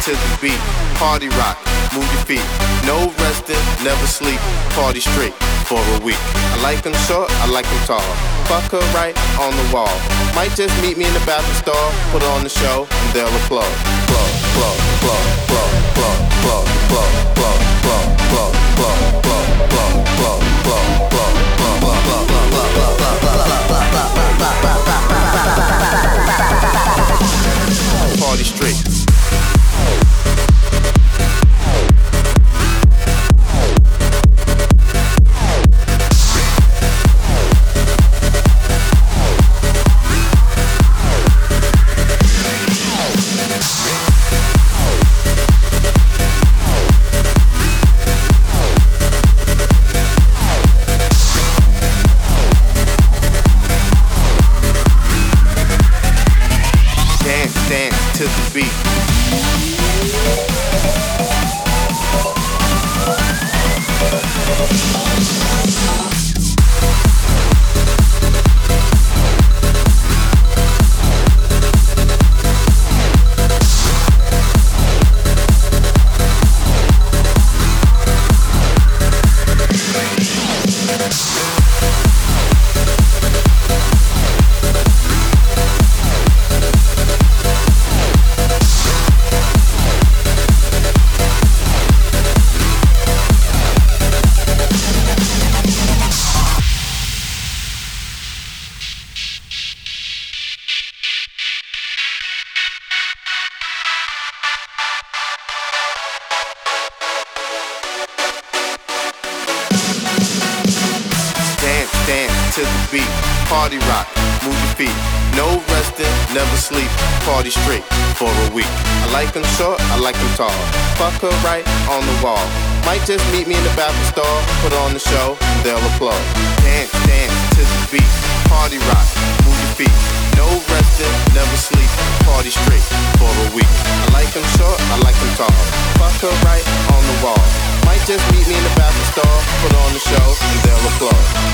to the beat. Party rock, move your feet. No resting, never sleep. Party straight for a week. I like them short, I like them tall. Fuck her right on the wall. Might just meet me in the bathroom stall. Put on the show and they'll applaud. Applaud, applaud, applaud, applaud, applaud, applaud, applaud, applaud, applaud, applaud, applaud, applaud, applaud, applaud, applaud, party straight. Dance to the beat. Dance to the beat, party rock, move your feet. No resting, never sleep, party straight for a week. I like them short, I like them tall. Fuck her right on the wall. Might just meet me in the bathroom stall. Put on the show and they'll applaud. Dance to the beat, party rock, move your feet. No resting, never sleep, party straight for a week. I like them short, I like them tall. Fuck her right on the wall. Might just meet me in the bathroom stall. Put on the show and they'll applaud.